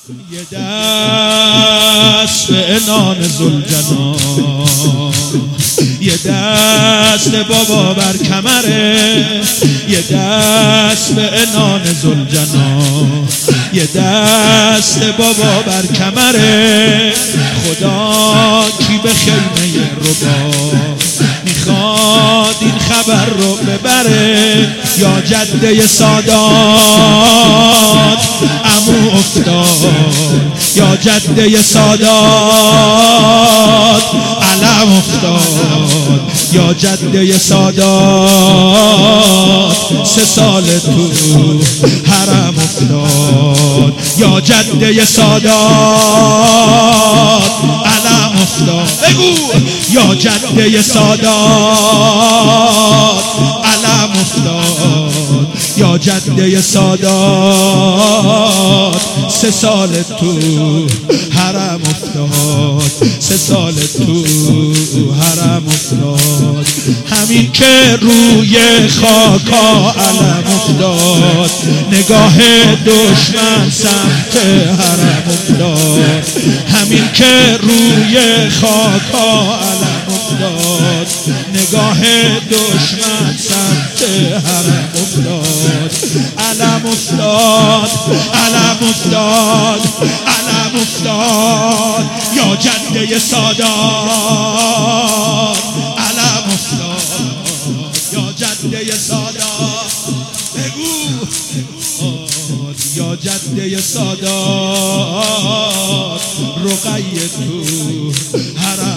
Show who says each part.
Speaker 1: یه دست به عنان ذوالجلال، یه دست بابا بر کمره، یه دست به عنان ذوالجلال، یه دست بابا بر کمره. خدا کی به خیمه ربا میخواد این خبر رو ببره. یا جده سادات عمو افتاد، یا جده سادات علم افتاد، یا جده سادات 3 سال تو حرم افتاد، یا جده سادات علم افتاد. بگو یا جده سادات علم افتاد، یا جده سادات 3 سال تو حرم افتاد، 3 سال تو حرم افتاد. همین که روی خاکا علم افتاد، نگاه دشمن سمت حرم افتاد. همین که روی خاکا علم افتاد، نگاه دشمن سمت حرم افتاد. علم افتاد، علم افتاد، علم افتاد، یا جده سادات علم افتاد، یا جده سادات. بگو یا جده سادات رقیه تو حرم